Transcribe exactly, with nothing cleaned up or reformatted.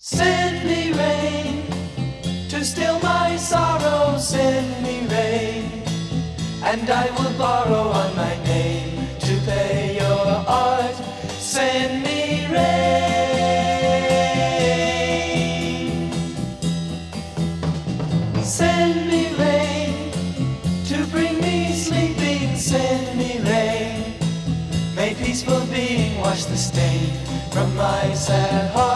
Send me rain to still my sorrow. Send me rain, and I will borrow on my name to pay your art. Send me rain. Send me rain to bring me sleeping. Send me rain. May peaceful being wash the stain from my sad heart.